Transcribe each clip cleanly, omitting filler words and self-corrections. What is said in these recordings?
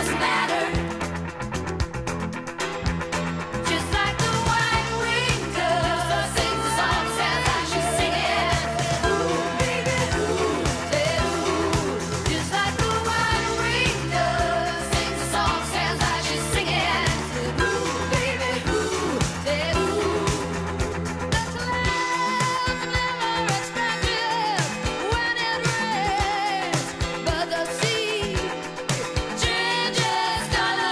But the sea changes color.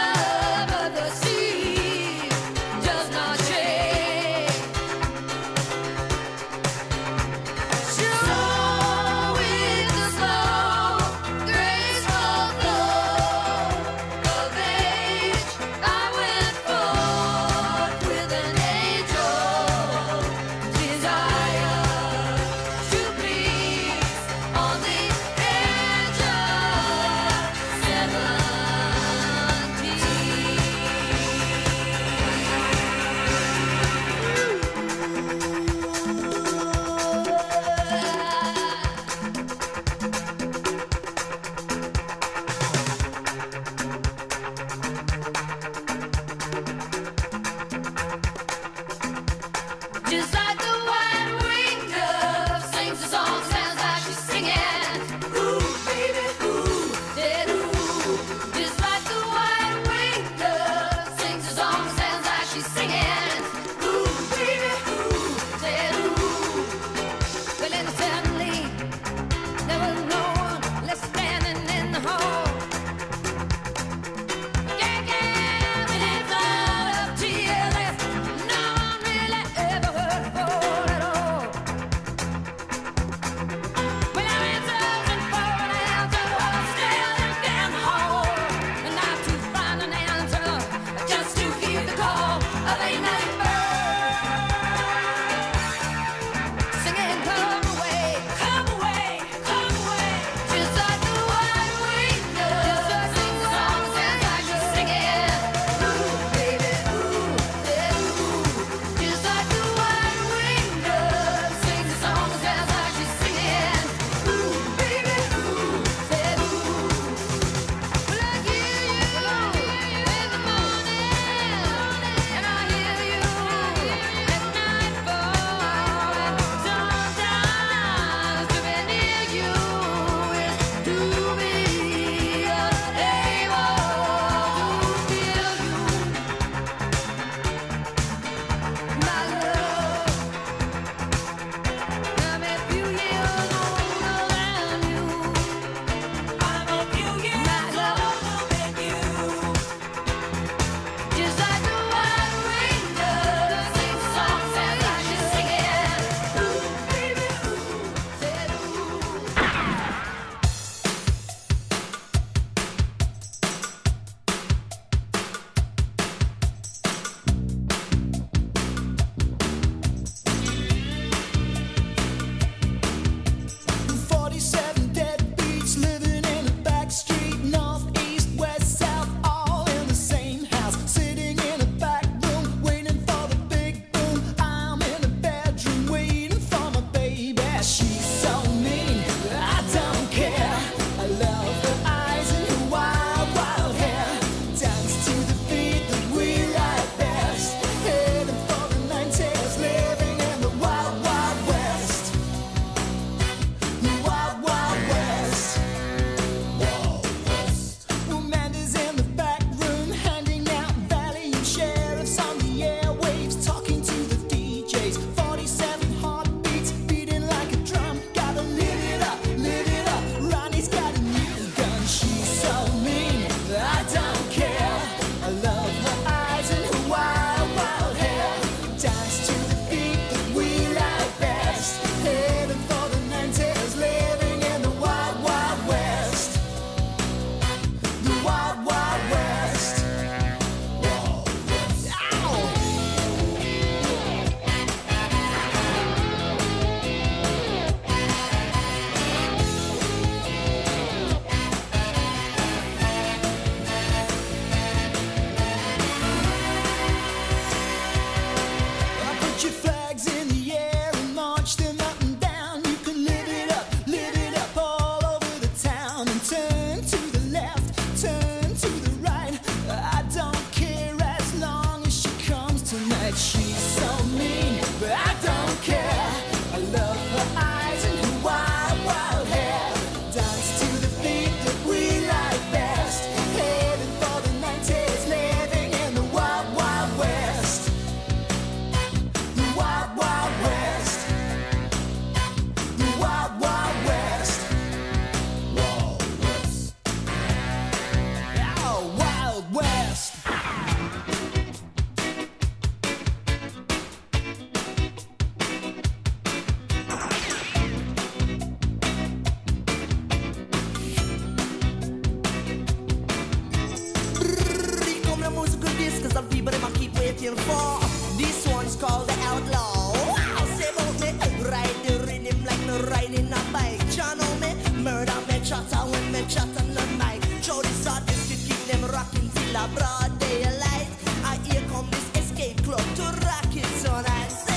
looking for. This one's called the Outlaw. Wow, say about me, ride the rhythm like me riding a bike. You know me, murder me chatter when me chat on the mic. Show this artist to keep them rocking till a broad daylight. I here come this escape club to rock it tonight. Say.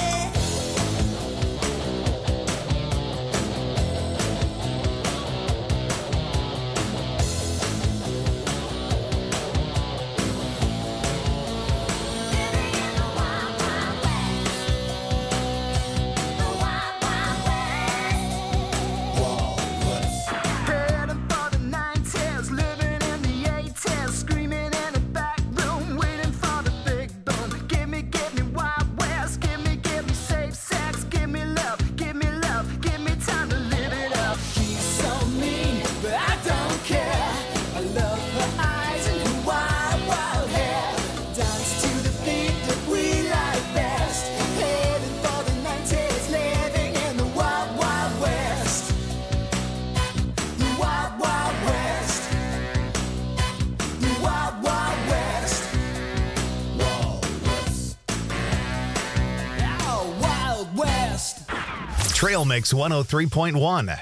Trail Mix 103.1.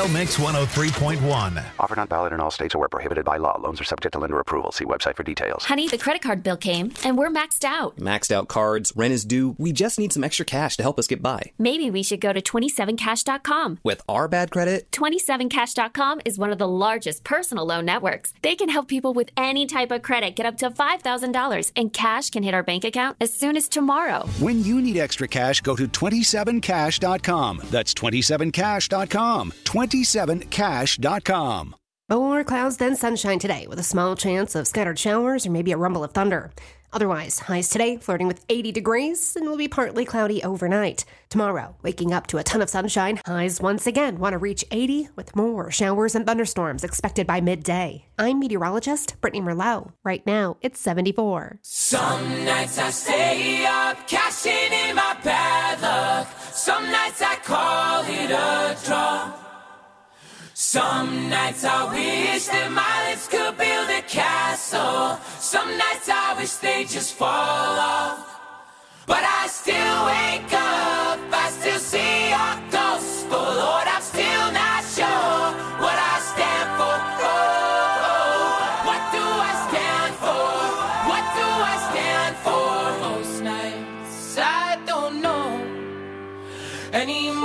Mix 103.1. Offer not valid in all states or where prohibited by law. Loans are subject to lender approval. See website for details. Honey, the credit card bill came, and we're maxed out. Maxed out cards, rent is due. We just need some extra cash to help us get by. Maybe we should go to 27cash.com. With our bad credit? 27cash.com is one of the largest personal loan networks. They can help people with any type of credit get up to $5,000, and cash can hit our bank account as soon as tomorrow. When you need extra cash, go to 27cash.com. That's 27cash.com. 27cash.com. More clouds than sunshine today, with a small chance of scattered showers or maybe a rumble of thunder. Otherwise, highs today flirting with 80 degrees and will be partly cloudy overnight. Tomorrow, waking up to a ton of sunshine, highs once again want to reach 80 with more showers and thunderstorms expected by midday. I'm meteorologist Brittany Merlot. Right now, it's 74. Some nights I stay up, cashing in my bad luck. Some nights I call it a draw. Some nights I wish that my lips could build a castle. Some nights I wish they just fall off. But I still wake up, I still see your ghost. Oh Lord, I'm still not sure what I stand for. Oh, oh, what do I stand for? What do I stand for? Most nights I don't know anymore.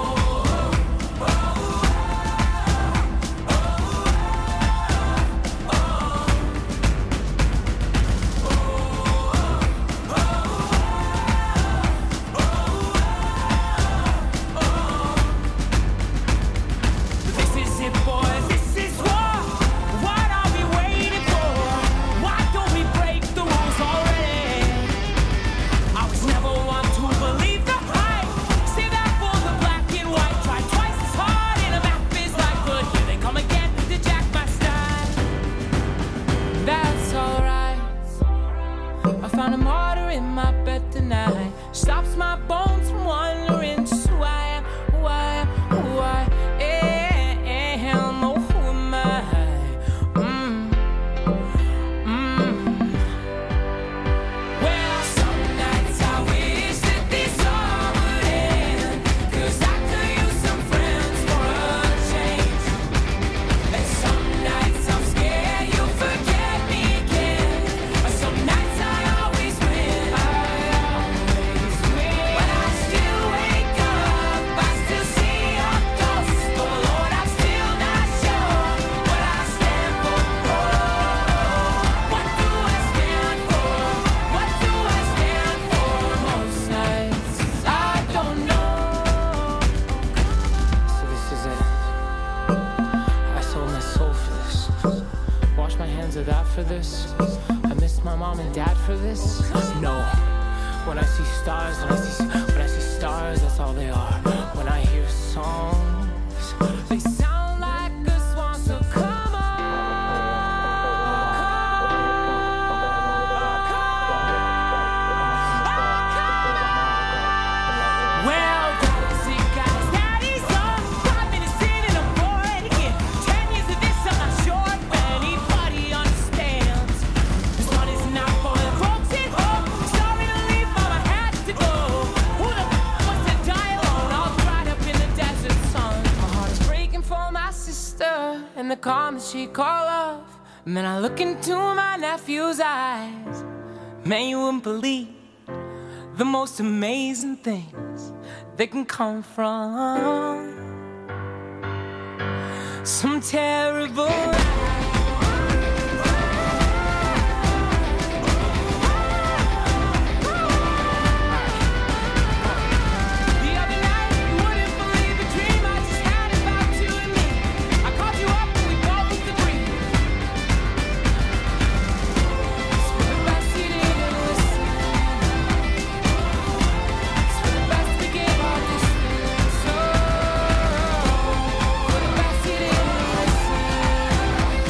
Stops my bones from wondering just who I am, who I am, oh, who am I? Well, some nights I wish that this all would end, 'cause I could use some friends for a change. And some nights I'm scared you'll forget me again. Some nights I always win. But I still wake up, I still see your ghost. Oh Lord, I'm still not sure what I stand for. What do I stand for? What do I stand for? Most nights I don't know. So this is it. I sold my soul for this. Wash my hands of that for this. I miss my mom and dad for this. No. When I see stars, when I see stars, that's all they are. When I hear songs, they sound like a swan, so come on. Well, guys, daddy's on 5 minutes in and I'm bored again. 10 years of this, I'm not sure if anybody understands. This one is not for the folks at home. Sorry to leave, mama had to go. Who the wants to die alone, all dried up in the desert sun? My heart is breaking for my sister and the calm that she call love. And then I look into my nephew's eyes. Man, you wouldn't believe the most amazing things that can come from some terrible The other night, you wouldn't believe the dream I just had about you and me. I called you up and we both agreed. It's for the best you didn't listen. It's for the best to give our distance. Oh, for the best you didn't listen.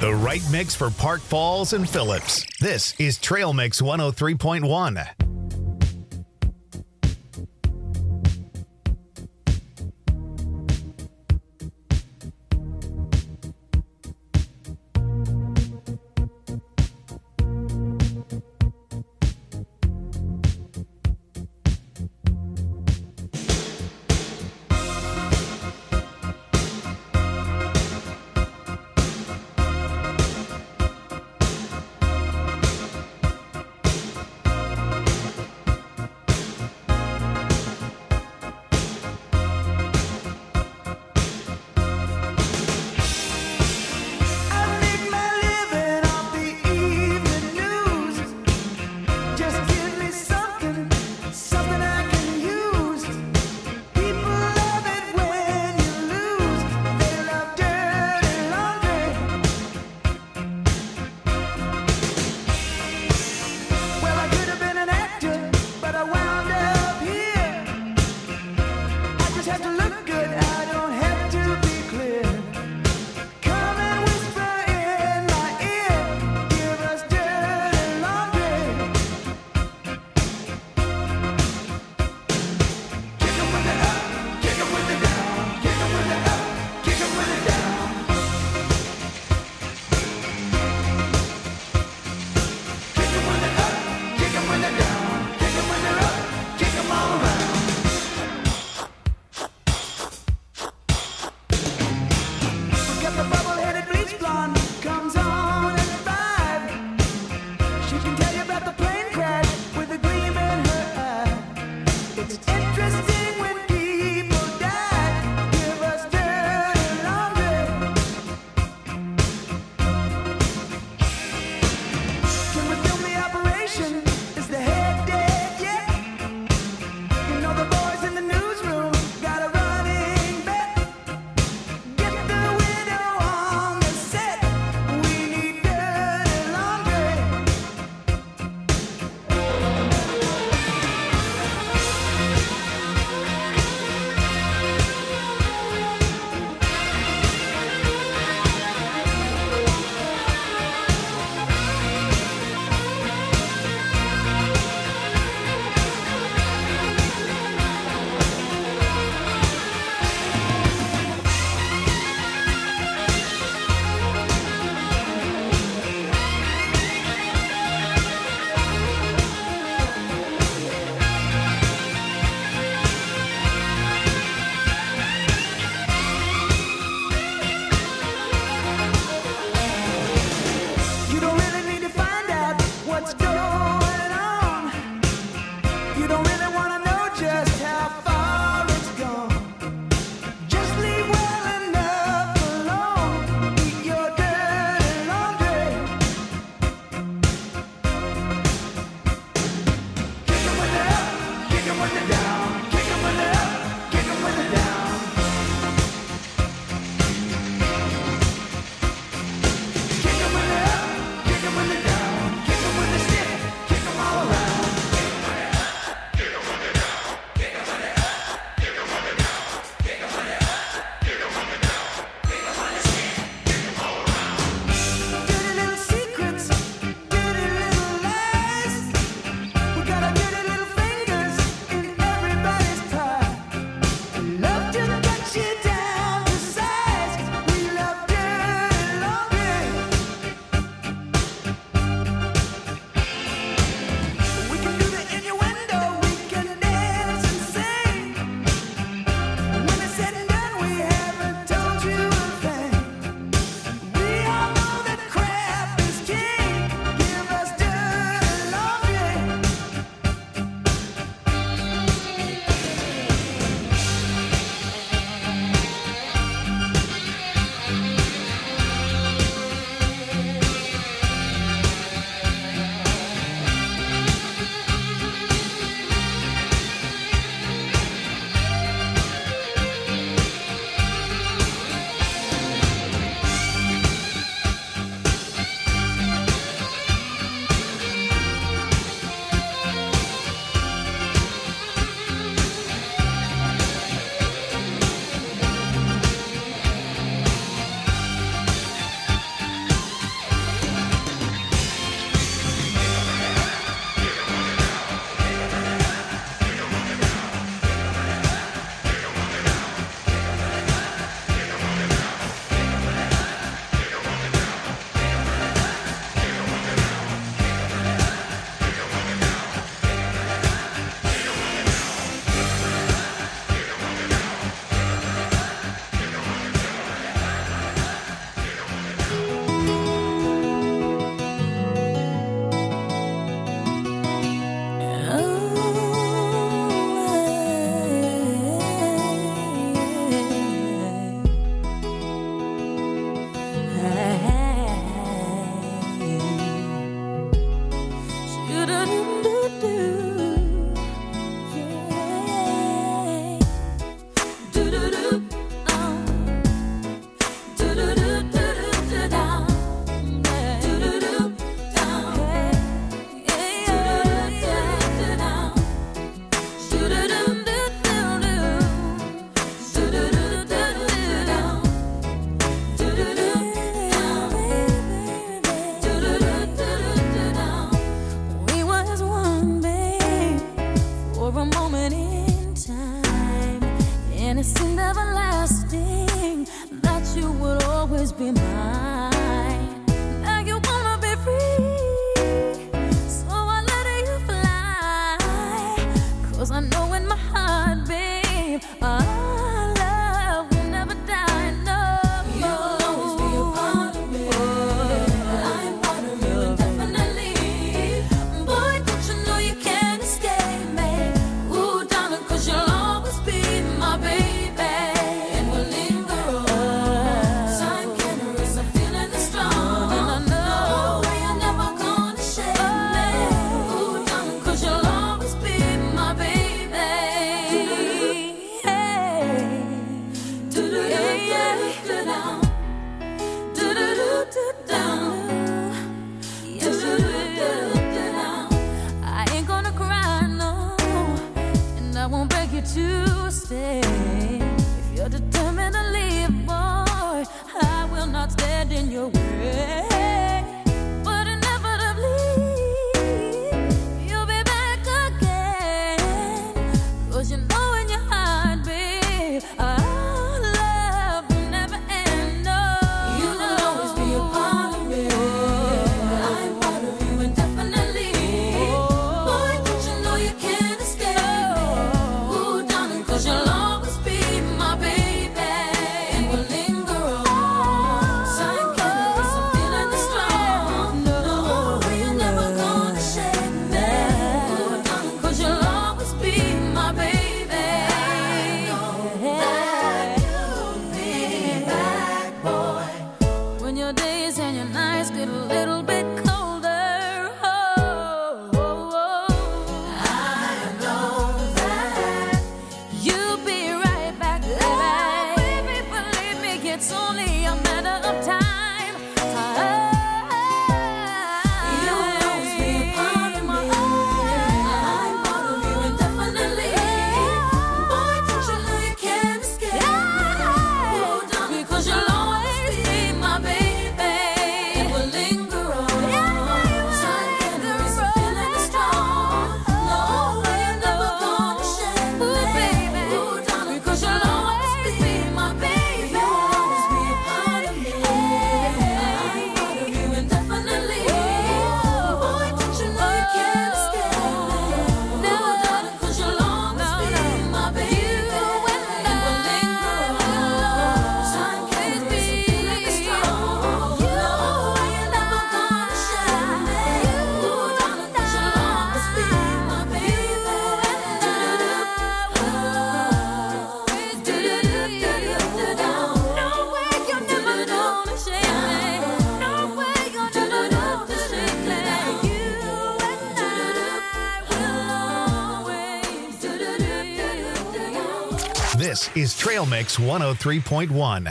The right mix for Park Falls and Phillips. This is Trail Mix 103.1. always be mine. Now you wanna be free, so I let you fly. 'Cause I know in my heart, babe, our love will never die. No, you'll always be a part of me. I'm part of you indefinitely. Boy, don't you know you can't escape me? Ooh, darling, 'cause you'll always be my baby. And we'll linger on. Time can't erase a feeling that's strong. And I know you're never gonna shake me. Ooh, darling, 'cause you'll always be my baby. Hey. Do-do-do-do-do-down. Do-do-do-do-down. Do-do-do-do-down. I ain't gonna cry, no, and I won't beg you to stay. If you're determined to leave, boy, I will not stand in your way. But inevitably, you'll be back again. 'Cause you know in your heart, babe, our love will never end. No, you'll always be a part of me. I'm part of you indefinitely. Boy, don't you know you can't escape me? Ooh, darling, 'cause you'll always be my baby. And we'll linger on. Time can't erase a feeling that's strong. No, you're never gonna shake me. Ooh, darling, 'cause you'll always be my baby. You'll be back, boy. When your days and your nights get a little bit colder, I know that you'll be right back, baby. Believe me, it's only a matter of time. You'll always be a part of me. I'm part of you indefinitely. Boy, don't you know you can't escape me? Ooh, darling, 'cause you'll always be my baby. And we'll linger on. Time can't erase a feeling that's strong. No, you're never gonna shake me. Ooh, darling, 'cause you'll always be my baby. You'll always be a part of me. I'm part of you indefinitely. Boy, don't you know you can't escape me? No, darling, 'cause you'll always be my baby. And we'll linger on. Time can't erase a feeling that's strong. No, you're never gonna shake me. Ooh, darling, 'cause you'll always be my baby. No way you're never gonna shake me. No way you're never gonna shake me. You and I will always. This is Trail Mix 103.1.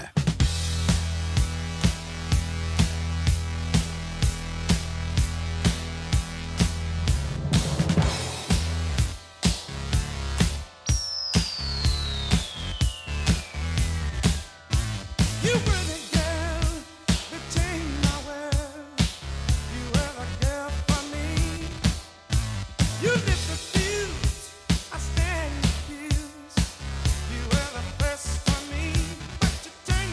You were the girl that changed my world. You were the girl for me. You lit the fuse, I stand accused. You were the first for me, but you changed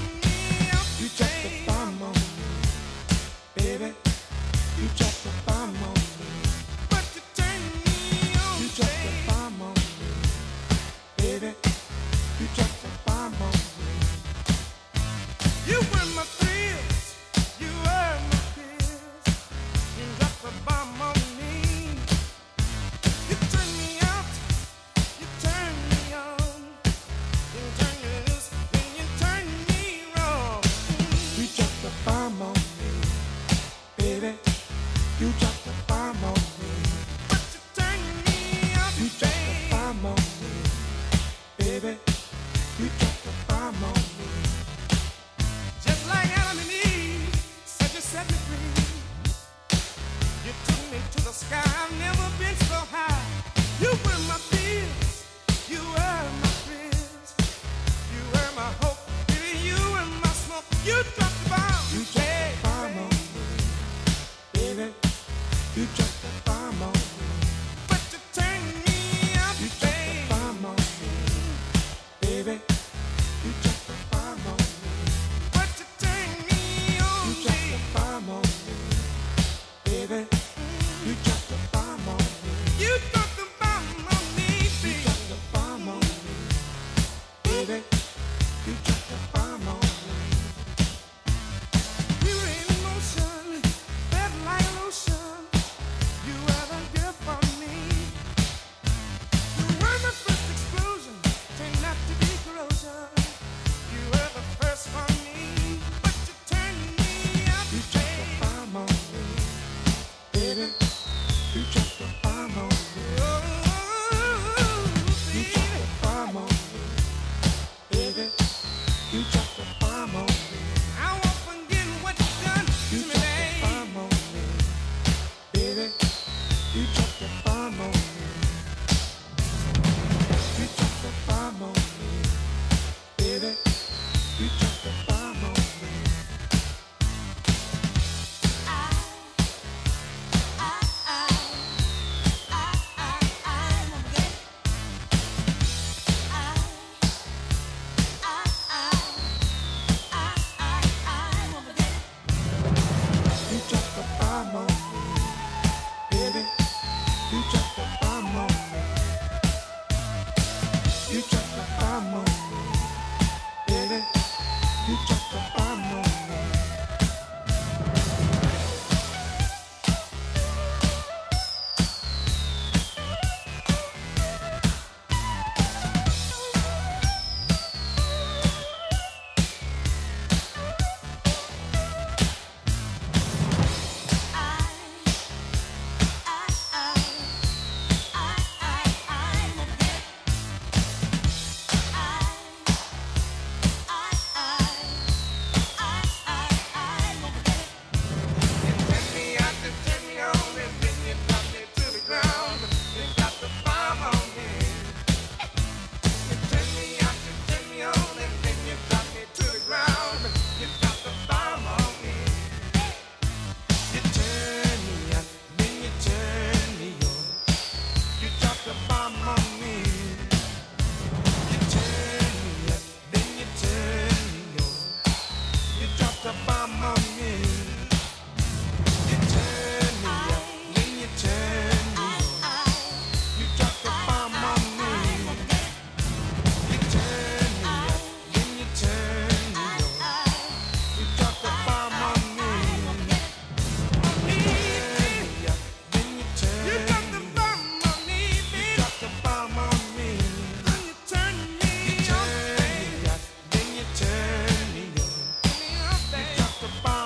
the bomb on me. You turn me up, then you turn me on. You drop the bomb on me. You turn me up, then you turn me on. You drop the bomb on me. You turn me up, then you turn me on. You drop the bomb on me. You drop the bomb on me. Then you turn me on. You turn me up, then you turn me on. You drop the bomb.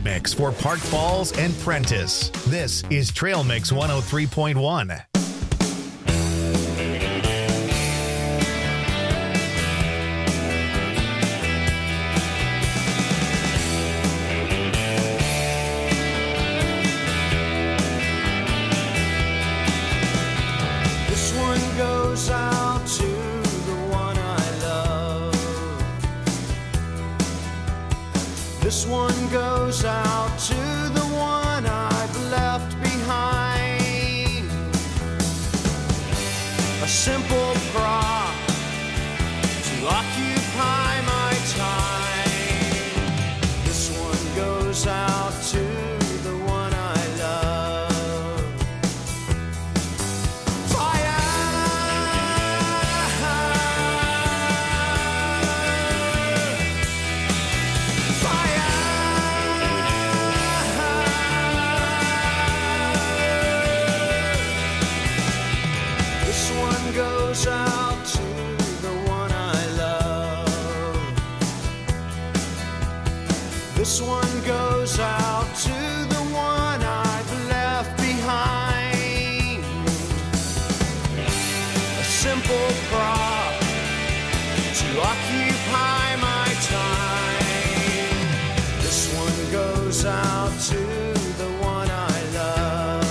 mix for Park Falls and Prentice. This is Trail Mix 103.1. This one goes out to the one I love. This one goes out to the one I've left behind. A simple prop to occupy my time. This one goes out to the one I love. This one goes out to the one I love. This one goes out to the one I've left behind. A simple prop to occupy my time. This one goes out to the one I love.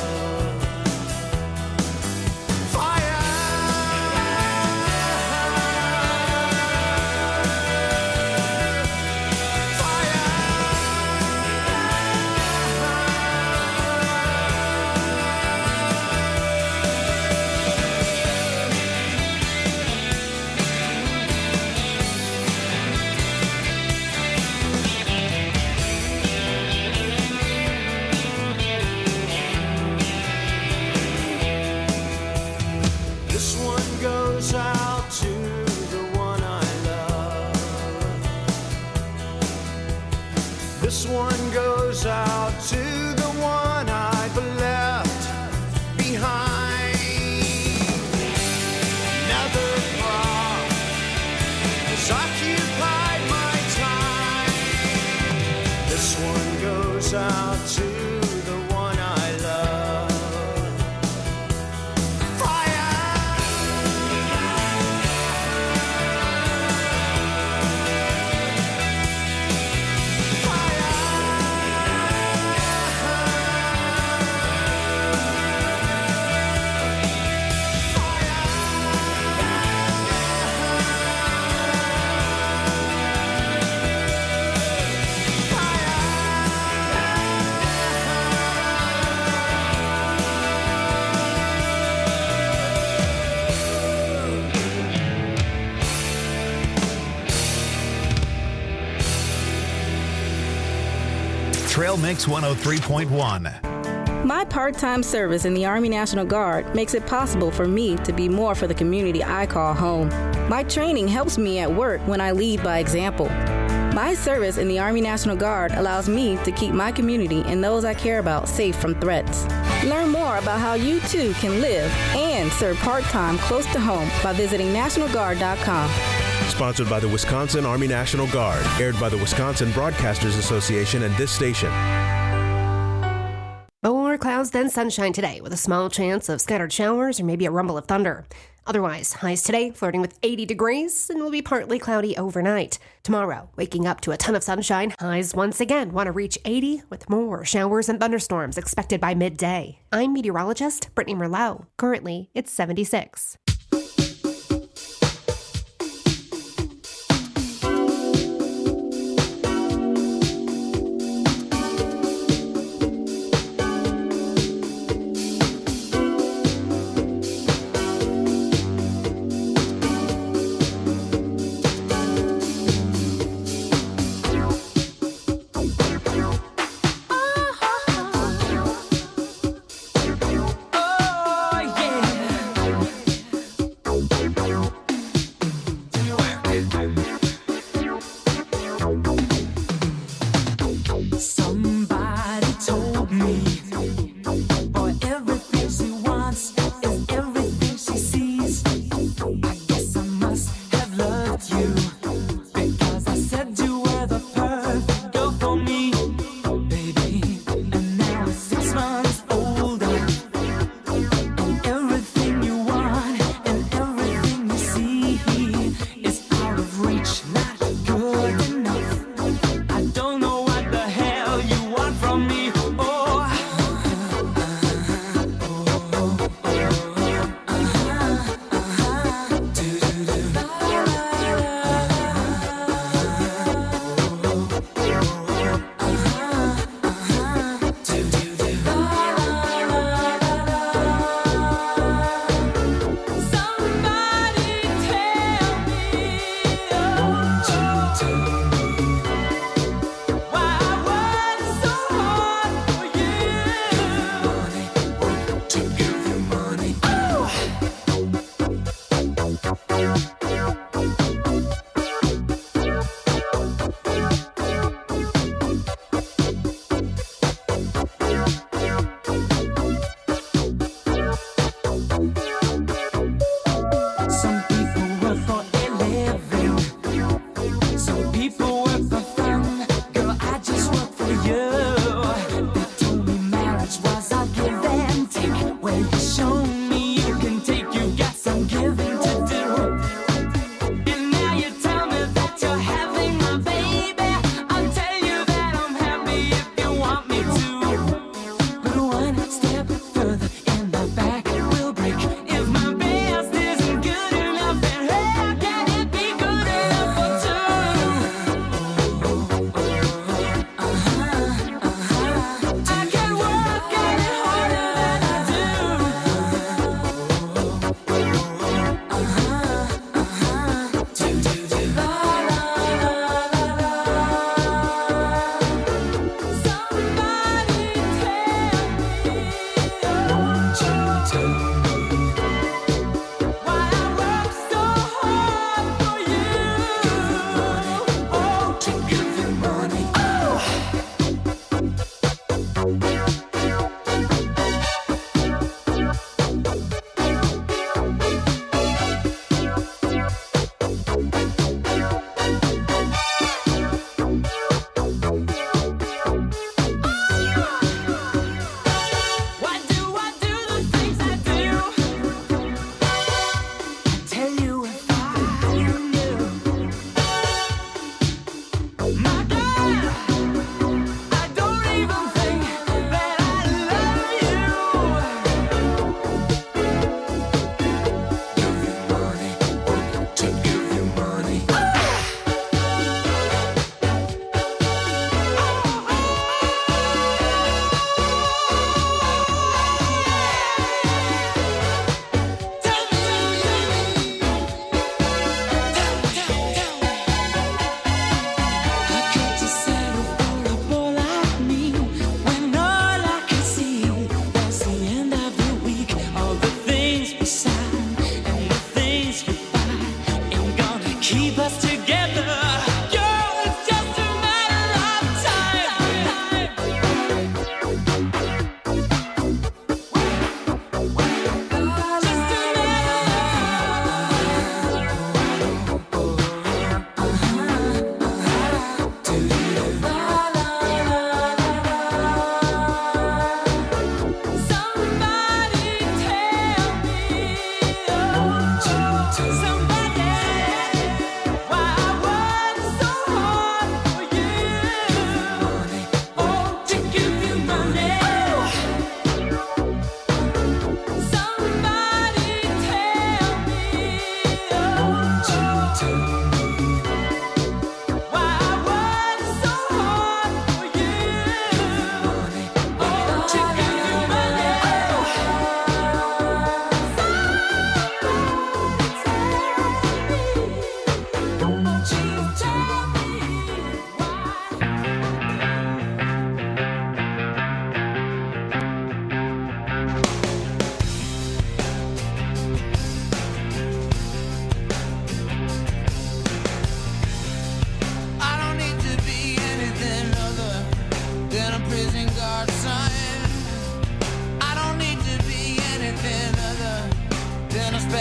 This one goes out to the one I love. This one goes out to the one I've left behind. Another prop has occupied my time. This one goes out to the one I love. Trail Mix 103.1. My part-time service in the Army National Guard makes it possible for me to be more for the community I call home. My training helps me at work when I lead by example. My service in the Army National Guard allows me to keep my community and those I care about safe from threats. Learn more about how you too can live and serve part-time close to home by visiting NationalGuard.com. Sponsored by the Wisconsin Army National Guard. Aired by the Wisconsin Broadcasters Association and this station. More clouds than sunshine today, with a small chance of scattered showers or maybe a rumble of thunder. Otherwise, highs today flirting with 80 degrees and will be partly cloudy overnight. Tomorrow, waking up to a ton of sunshine, highs once again want to reach 80 with more showers and thunderstorms expected by midday. I'm meteorologist Brittany Merlot. Currently, it's 76.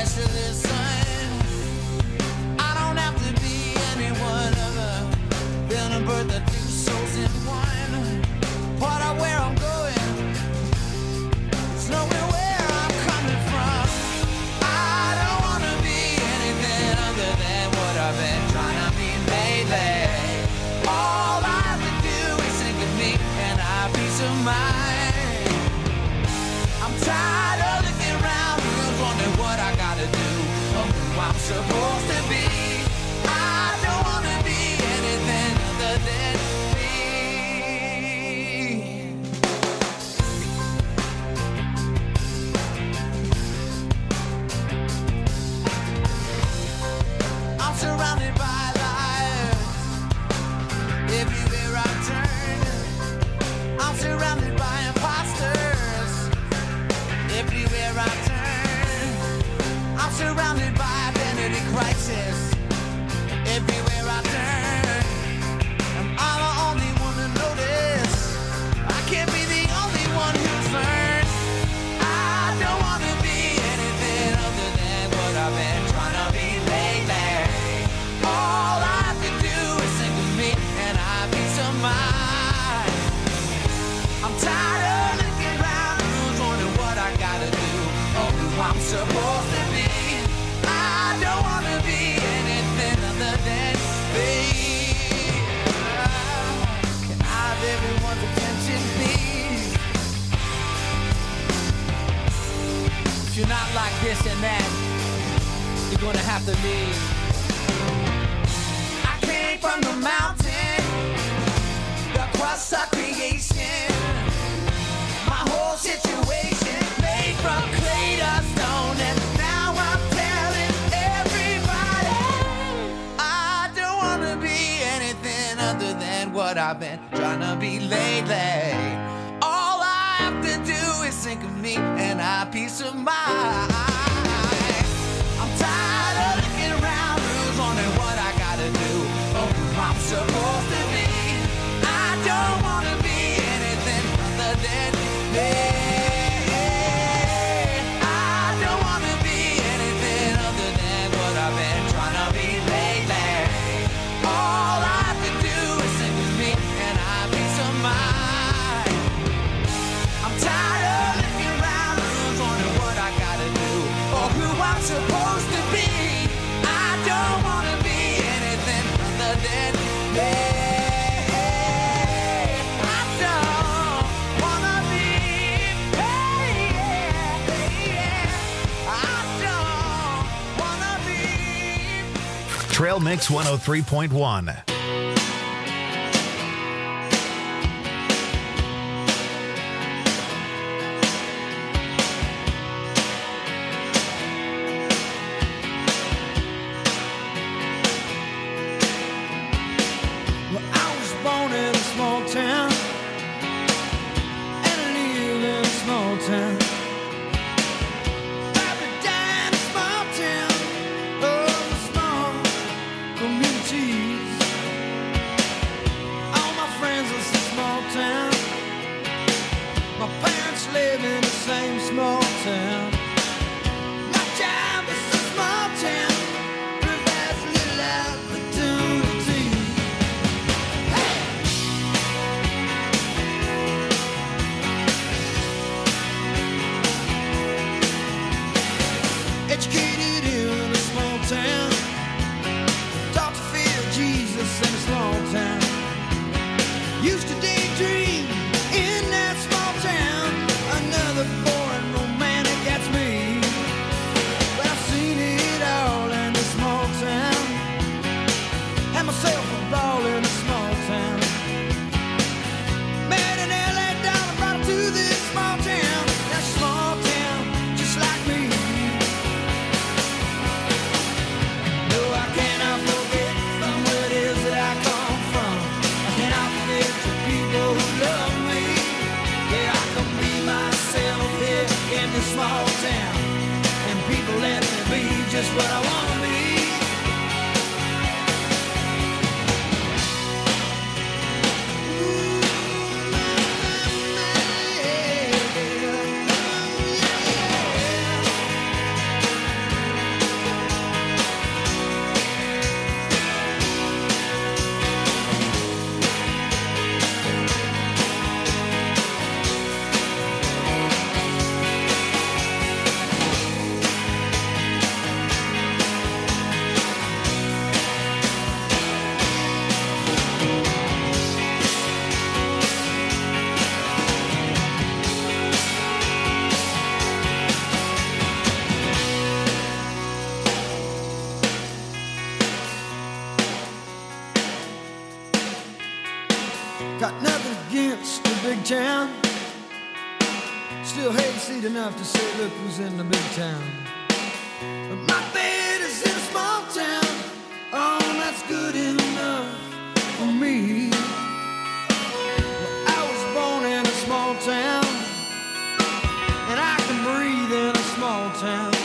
to listen. I don't have to be anyone other than a bird that two souls in one. Part of where I'm going, it's knowing where I'm coming from. I don't want to be anything other than what I've been trying to be lately. All I have to do is think of me and I have peace of mind. I'm tired of looking around, wondering what I gotta do, or who I'm supposed to be. I don't wanna be anything other than me. I'm surrounded by liars. Everywhere I turn, I'm surrounded by imposters. Everywhere I turn, I'm surrounded by identity crisis. Everywhere I turn, I'm the only one to notice. I can't be the only one who's learned. I don't want to be anything other than what I've been trying to be lately. All I have to do is think of me and I have peace of mind. I'm tired of looking around, who's wondering what I gotta do, or who I'm supposed to be. I don't wanna be anything other than me. Can I have everyone's attention, please? If you're not like this and that, you're gonna have to leave. I came from the mountain, the crust of creation. My whole situation made from clay to stone, and now I'm telling everybody I don't wanna be anything other than what I've been trying to be lately. All I have to do is think of me and I have peace of mind. I'm tired of looking around, who's wondering what I gotta do, or who I'm supposed to be. I don't wanna be anything other than me. I don't wanna be anything other than what I've been trying to be lately. All I have to do is think of me and I have peace of mind. I'm tired of looking around, who's wondering what I gotta do, or who I'm supposed to be. I don't wanna be anything other than me. I don't wanna be, I don't wanna be. Trail Mix 103.1. Well, I was born in a small town, and I live in a small town. Probably die in a small town, oh, small communities. All my friends are from small town. My parents live in the same small town. My job is a small town, provides little opportunity. Educated in a small town, taught to fear Jesus in a small town. Used to daydream in that small town. Another boring romantic, that's me. But I've seen it all in a small town. Had myself a ball in a small town. Met an LA dollar, brought her to this small town. That small town, just like me. No, I cannot forget from where it is that I come from. I cannot forget the people who love me. Yeah, I can be myself here in this small town, and people let me be just what I want to be. town. Still hayseed enough to say, look who's in the big town. But my bed is in a small town. Oh, that's good enough for me. Well, I was born in a small town, and I can breathe in a small town.